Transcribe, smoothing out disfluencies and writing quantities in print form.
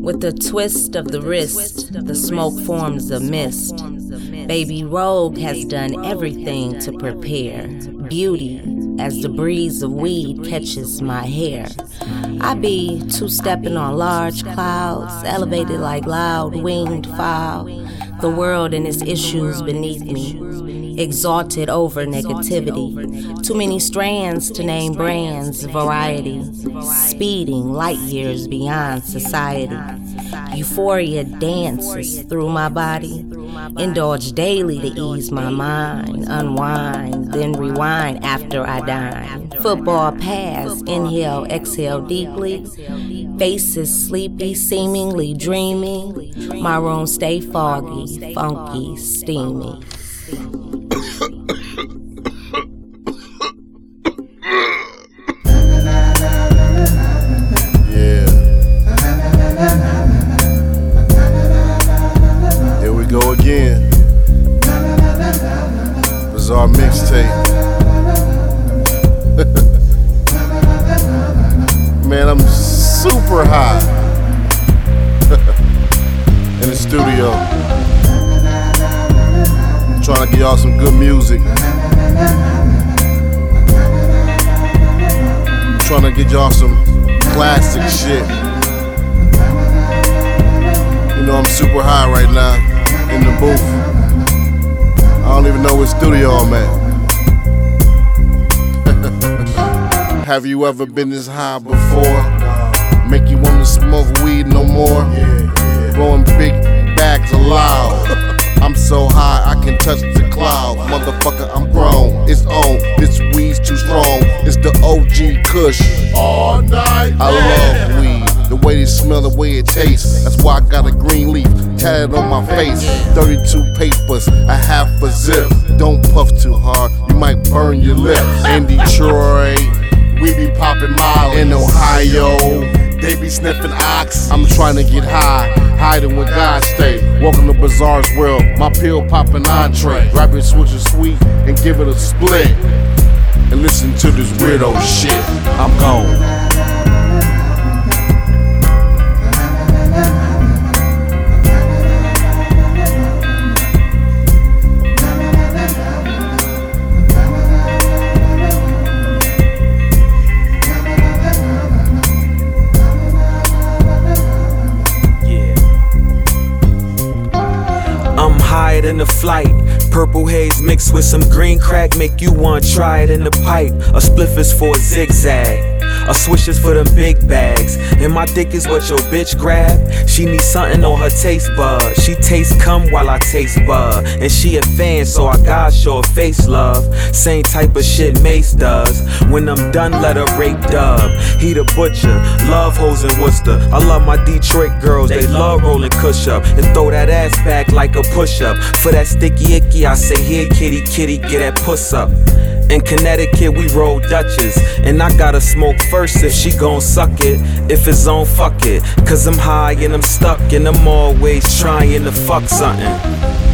With the twist of the wrist, the smoke forms a mist. Baby Rogue has done everything to prepare beauty as the breeze of weed catches my hair. I be two-stepping on large clouds, elevated like loud winged fowl. The world and its issues beneath me, exalted over negativity. Too many strands to name brands, variety, speeding light years beyond society. Euphoria dances through my body. Indulge daily to ease my mind. Unwind, then rewind after I dine. Football pass, inhale, exhale deeply. Faces sleepy, seemingly dreaming. My room stay foggy, funky, steamy. Go again. Bizarre mixtape. Man, I'm super high in the studio. Trying to get y'all some good music. Trying to get y'all some classic shit. You know I'm super high right now. In the booth. I don't even know what studio I'm at. Have you ever been this high before? Make you wanna smoke weed no more? Blowing big bags of loud. I'm so high I can touch the cloud. Motherfucker, I'm grown. It's on. This weed's too strong. It's the OG Kush. All night. I love weed. The way it smell, the way it tastes. That's why I got a green leaf tatted on my face. 32 papers, a half a zip. Don't puff too hard, you might burn your lips. In Detroit, we be popping Molly. In Ohio, they be sniffing ox. I'm trying to get high, hiding where God stay. Welcome to Bizarre's world, my pill popping entree. Grab your switcher sweet and give it a split. And listen to this weirdo shit. I'm gone. In the flight, purple haze mixed with some green crack make you want to try it in the pipe. A spliff is for a zigzag, a swish is for them big bags. And my dick is what your bitch grab. She needs something on her taste bud. She taste cum while I taste bud. And she a fan, so I gotta show her face love. Same type of shit Mace does. When I'm done, let her rape Dub. He the butcher, love hoes in Worcester. I love my Detroit girls, they love rolling Kush up and throw that ass back like a push up. For that sticky icky, I say here kitty kitty, get that puss up. In Connecticut we roll Dutches, and I gotta smoke first if she gon' suck it. If it's on, fuck it, cause I'm high and I'm stuck and I'm always trying to fuck something.